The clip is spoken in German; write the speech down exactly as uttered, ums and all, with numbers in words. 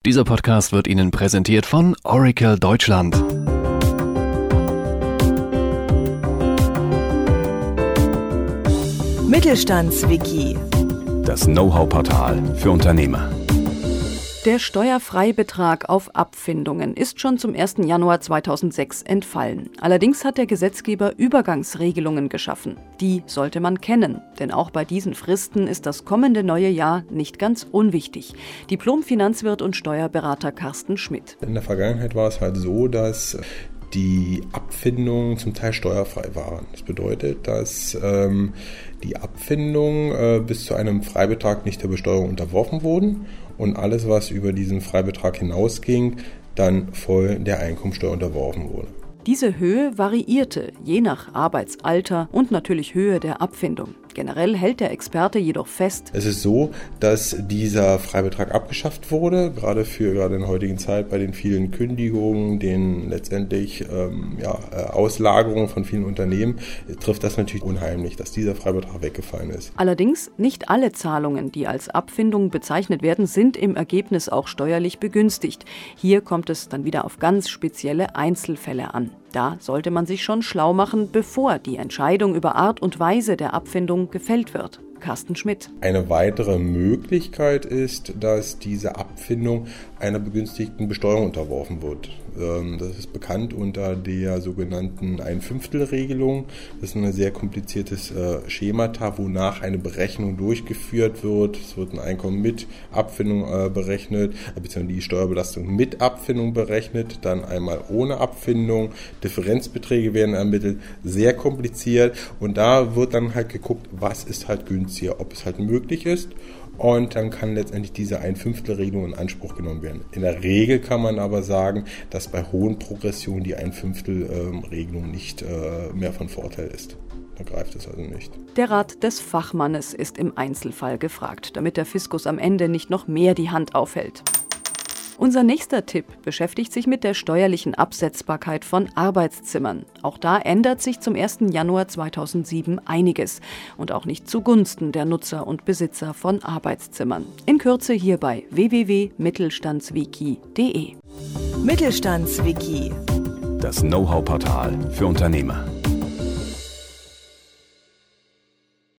Dieser Podcast wird Ihnen präsentiert von Oracle Deutschland. Mittelstandswiki. Das Know-how-Portal für Unternehmer. Der Steuerfreibetrag auf Abfindungen ist schon zum ersten Januar zweitausendsechs entfallen. Allerdings hat der Gesetzgeber Übergangsregelungen geschaffen. Die sollte man kennen, denn auch bei diesen Fristen ist das kommende neue Jahr nicht ganz unwichtig. Diplom-Finanzwirt und Steuerberater Carsten Schmidt. In der Vergangenheit war es halt so, dass die Abfindungen zum Teil steuerfrei waren. Das bedeutet, dass ähm, die Abfindungen äh, bis zu einem Freibetrag nicht der Besteuerung unterworfen wurden und alles, was über diesen Freibetrag hinausging, dann voll der Einkommensteuer unterworfen wurde. Diese Höhe variierte, je nach Arbeitsalter und natürlich Höhe der Abfindung. Generell hält der Experte jedoch fest: Es ist so, dass dieser Freibetrag abgeschafft wurde, gerade für gerade in der heutigen Zeit bei den vielen Kündigungen, den letztendlich ähm, ja, Auslagerungen von vielen Unternehmen, trifft das natürlich unheimlich, dass dieser Freibetrag weggefallen ist. Allerdings nicht alle Zahlungen, die als Abfindung bezeichnet werden, sind im Ergebnis auch steuerlich begünstigt. Hier kommt es dann wieder auf ganz spezielle Einzelfälle an. Da sollte man sich schon schlau machen, bevor die Entscheidung über Art und Weise der Abfindung gefällt wird. Carsten Schmidt. Eine weitere Möglichkeit ist, dass diese Abfindung einer begünstigten Besteuerung unterworfen wird. Das ist bekannt unter der sogenannten Ein-Fünftel-Regelung. Das ist ein sehr kompliziertes Schemata, wonach eine Berechnung durchgeführt wird. Es wird ein Einkommen mit Abfindung berechnet, beziehungsweise die Steuerbelastung mit Abfindung berechnet, dann einmal ohne Abfindung. Differenzbeträge werden ermittelt, sehr kompliziert. Und da wird dann halt geguckt, was ist halt günstiger, ob es halt möglich ist. Und dann kann letztendlich diese Ein-Fünftel-Regelung in Anspruch genommen werden. In der Regel kann man aber sagen, dass bei hohen Progressionen die Ein-Fünftel-Regelung nicht mehr von Vorteil ist. Da greift es also nicht. Der Rat des Fachmannes ist im Einzelfall gefragt, damit der Fiskus am Ende nicht noch mehr die Hand aufhält. Unser nächster Tipp beschäftigt sich mit der steuerlichen Absetzbarkeit von Arbeitszimmern. Auch da ändert sich zum ersten Januar zweitausendsieben einiges und auch nicht zugunsten der Nutzer und Besitzer von Arbeitszimmern. In Kürze hier bei w w w punkt mittelstandswiki punkt de. Mittelstandswiki. Das Know-how-Portal für Unternehmer.